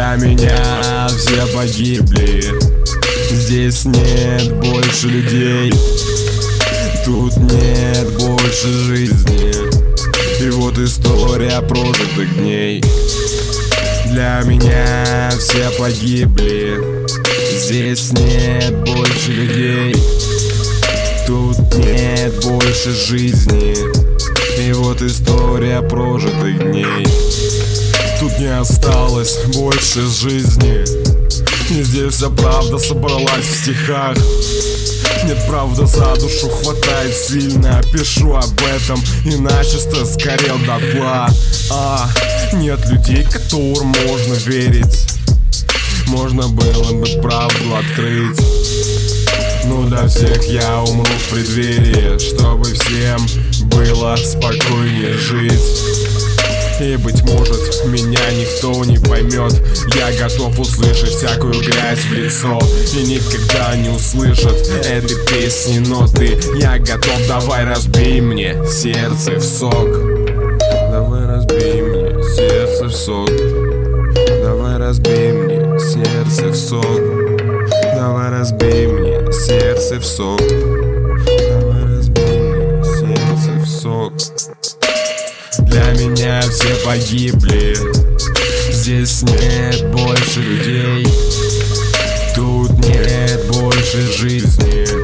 Для меня все погибли. Здесь нет больше людей, тут нет больше жизни. И вот история прожитых дней. Для меня все погибли. Здесь нет больше людей, тут нет больше жизни. И вот история прожитых дней. Тут не осталось больше жизни. И здесь вся правда собралась в стихах. Нет, правда за душу хватает сильно. Пишу об этом и начисто сгорел дотла. Нет людей, которым можно верить. Можно было бы правду открыть. Но для всех я умру в преддверии, чтобы всем было спокойнее жить. И, быть может, меня никто не поймет. Я готов услышать всякую грязь в лицо и никогда не услышат этой песни ноты. Я готов, давай разбей мне сердце в сок. Давай разбей мне сердце в сок. Давай разбей мне сердце в сок. Давай разбей мне сердце в сок. Давай разбей мне сердце в сок. Для меня все погибли. Здесь нет больше людей, тут нет больше жизни.